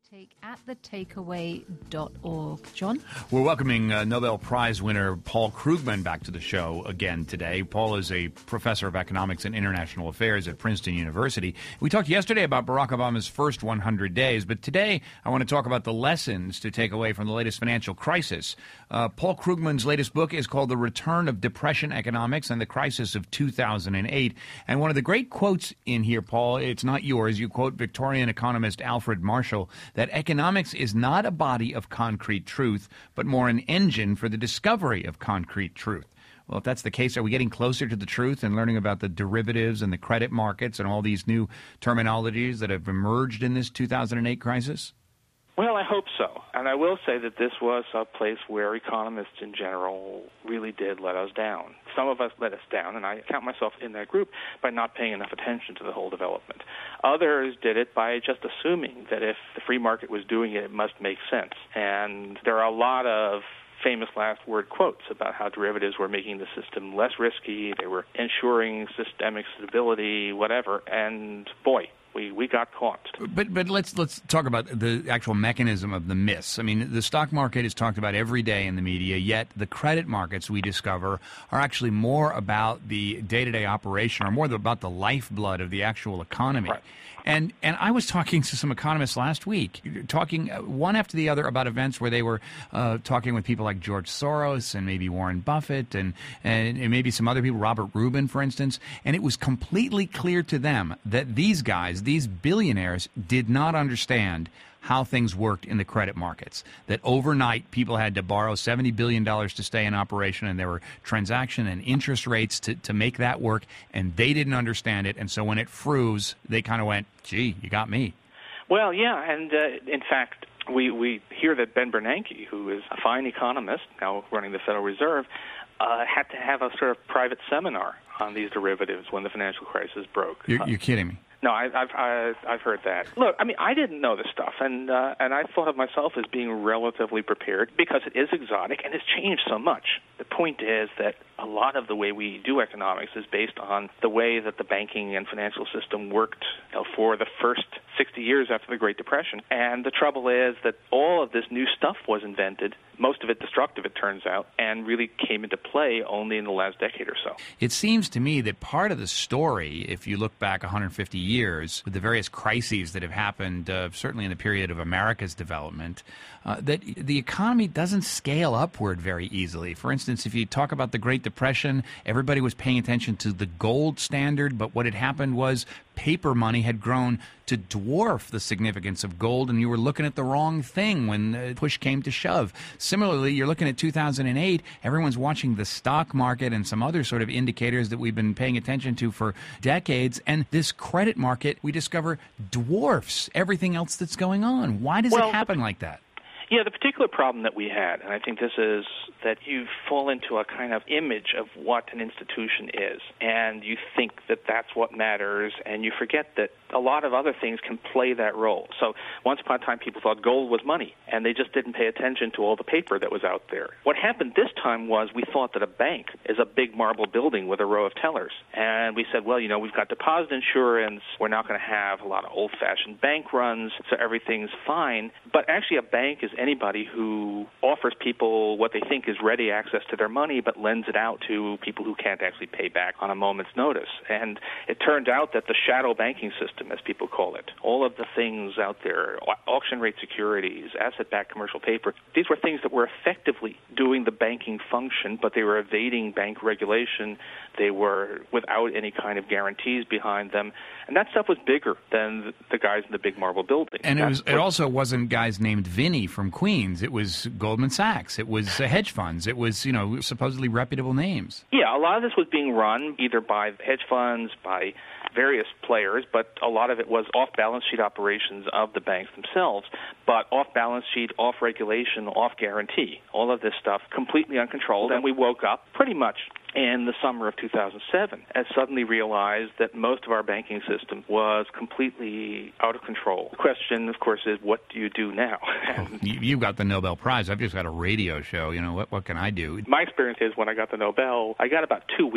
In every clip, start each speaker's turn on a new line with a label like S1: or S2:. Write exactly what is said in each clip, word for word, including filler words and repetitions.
S1: Take at the takeaway dot org. John?
S2: We're welcoming uh, Nobel Prize winner Paul Krugman back to the show again today. Paul is a professor of economics and international affairs at Princeton University. We talked yesterday about Barack Obama's first one hundred days, but today I want to talk about the lessons to take away from the latest financial crisis. Uh, Paul Krugman's latest book is called The Return of Depression Economics and the Crisis of two thousand eight. And one of the great quotes in here, Paul, it's not yours. You quote Victorian economist Alfred Marshall that economics is not a body of concrete truth, but more an engine for the discovery of concrete truth. Well, if that's the case, are we getting closer to the truth and learning about the derivatives and the credit markets and all these new terminologies that have emerged in this two thousand eight crisis?
S3: Well, I hope so. And I will say that this was a place where economists in general really did let us down. Some of us let us down, and I count myself in that group, by not paying enough attention to the whole development. Others did it by just assuming that if the free market was doing it, it must make sense. And there are a lot of famous last word quotes about how derivatives were making the system less risky, they were ensuring systemic stability, whatever, and boy, We, we got caught.
S2: But but let's let's talk about the actual mechanism of the myths. I mean, the stock market is talked about every day in the media, yet the credit markets, we discover, are actually more about the day-to-day operation, or more about the lifeblood of the actual economy.
S3: Right.
S2: And and I was talking to some economists last week, talking one after the other about events where they were uh, talking with people like George Soros and maybe Warren Buffett and, and, and maybe some other people, Robert Rubin, for instance. And it was completely clear to them that these guys, these billionaires, did not understand how things worked in the credit markets, that overnight people had to borrow seventy billion dollars to stay in operation, and there were transaction and interest rates to, to make that work, and they didn't understand it. And so when it froze, they kind of went, gee, you got me.
S3: Well, yeah, and uh, in fact, we, we hear that Ben Bernanke, who is a fine economist, now running the Federal Reserve, uh, had to have a sort of private seminar on these derivatives when the financial crisis broke.
S2: You're, you're kidding me.
S3: No, I, I've I've I've heard that. Look, I mean, I didn't know this stuff, and uh, and I thought of myself as being relatively prepared because it is exotic and it's changed so much. The point is that a lot of the way we do economics is based on the way that the banking and financial system worked, you know, for the first sixty years after the Great Depression. And the trouble is that all of this new stuff was invented, most of it destructive, it turns out, and really came into play only in the last decade or so.
S2: It seems to me that part of the story, if you look back one hundred fifty years, with the various crises that have happened, uh, certainly in the period of America's development, uh, that the economy doesn't scale upward very easily. For instance, if you talk about the Great Depression, everybody was paying attention to the gold standard, but what had happened was paper money had grown to dwarf the significance of gold, and you were looking at the wrong thing when uh, push came to shove. Similarly, you're looking at two thousand eight, everyone's watching the stock market and some other sort of indicators that we've been paying attention to for decades, and this credit market, we discover, dwarfs everything else that's going on. Why does
S3: well,
S2: it happen like that?
S3: Yeah, the particular problem that we had, and I think this is that you fall into a kind of image of what an institution is, and you think that that's what matters, and you forget that a lot of other things can play that role. So once upon a time, people thought gold was money, and they just didn't pay attention to all the paper that was out there. What happened this time was we thought that a bank is a big marble building with a row of tellers, and we said, well, you know, we've got deposit insurance, we're not going to have a lot of old-fashioned bank runs, so everything's fine. But actually a bank is anybody who offers people what they think is ready access to their money but lends it out to people who can't actually pay back on a moment's notice. And it turned out that the shadow banking system, as people call it, all of the things out there, auction rate securities, asset-backed commercial paper, these were things that were effectively doing the banking function, but they were evading bank regulation. They were without any kind of guarantees behind them. And that stuff was bigger than the guys in the big marble building.
S2: And it was it also wasn't guys named Vinny from Queens. It was Goldman Sachs. It was uh, hedge funds. It was, you know, supposedly reputable names.
S3: Yeah, a lot of this was being run either by hedge funds, by various players, but a lot of it was off-balance sheet operations of the banks themselves, but off-balance sheet, off-regulation, off-guarantee, all of this stuff completely uncontrolled. And we woke up pretty much in the summer of two thousand seven and suddenly realized that most of our banking system was completely out of control. The question, of course, is what do you do now?
S2: Oh, you, you got the Nobel Prize. I've just got a radio show. You know, what, what can I do?
S3: My experience is when I got the Nobel, I got about two weeks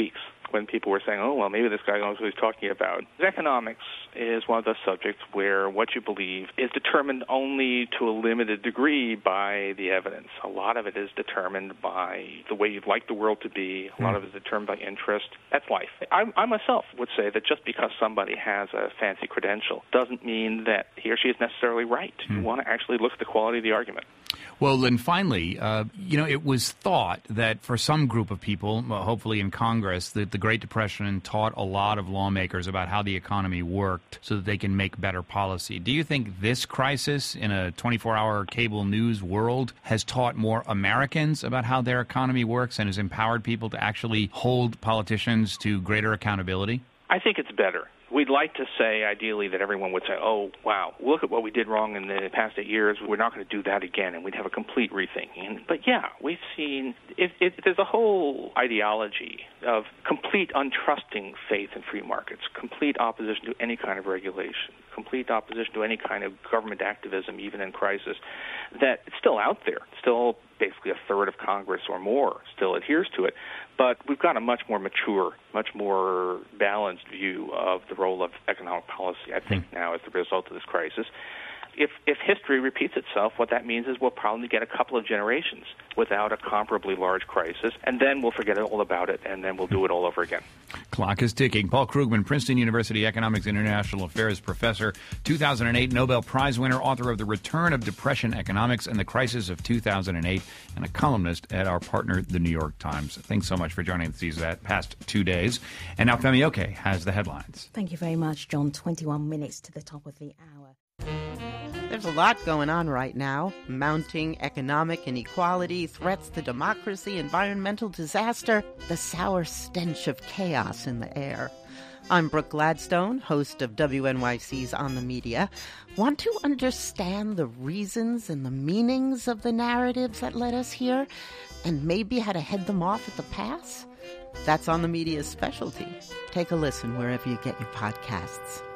S3: when people were saying, oh, well, maybe this guy knows what he's talking about. Economics is one of those subjects where what you believe is determined only to a limited degree by the evidence. A lot of it is determined by the way you'd like the world to be. A lot of it is determined by interest. That's life. I, I myself would say that just because somebody has a fancy credential doesn't mean that he or she is necessarily right. Mm. You want to actually look at the quality of the argument.
S2: Well, then finally, uh, you know, it was thought that for some group of people, hopefully in Congress, that the Great Depression taught a lot of lawmakers about how the economy worked so that they can make better policy. Do you think this crisis in a twenty-four hour cable news world has taught more Americans about how their economy works and has empowered people to actually hold politicians to greater accountability?
S3: I think it's better. We'd like to say, ideally, that everyone would say, oh, wow, look at what we did wrong in the past eight years. We're not going to do that again, and we'd have a complete rethinking. But, yeah, we've seen it, it, there's a whole ideology of complete untrusting faith in free markets, complete opposition to any kind of regulation, complete opposition to any kind of government activism, even in crisis, that it's still out there. Still basically a third of Congress or more still adheres to it. But we've got a much more mature, much more balanced view of the role of economic policy, I think, mm. now as the result of this crisis. If if history repeats itself, what that means is we'll probably get a couple of generations without a comparably large crisis, and then we'll forget all about it, and then we'll do it all over again.
S2: Clock is ticking. Paul Krugman, Princeton University Economics and International Affairs professor, two thousand eight Nobel Prize winner, author of The Return of Depression Economics and the Crisis of two thousand eight, and a columnist at our partner, The New York Times. Thanks so much for joining us these past two days. And now Femi Oke has the headlines.
S4: Thank you very much, John. twenty-one minutes to the top of the hour.
S5: There's a lot going on right now. Mounting economic inequality, threats to democracy, environmental disaster, the sour stench of chaos in the air. I'm Brooke Gladstone, host of W N Y C's On the Media. Want to understand the reasons and the meanings of the narratives that led us here, and maybe how to head them off at the pass? That's On the Media's specialty. Take a listen wherever you get your podcasts.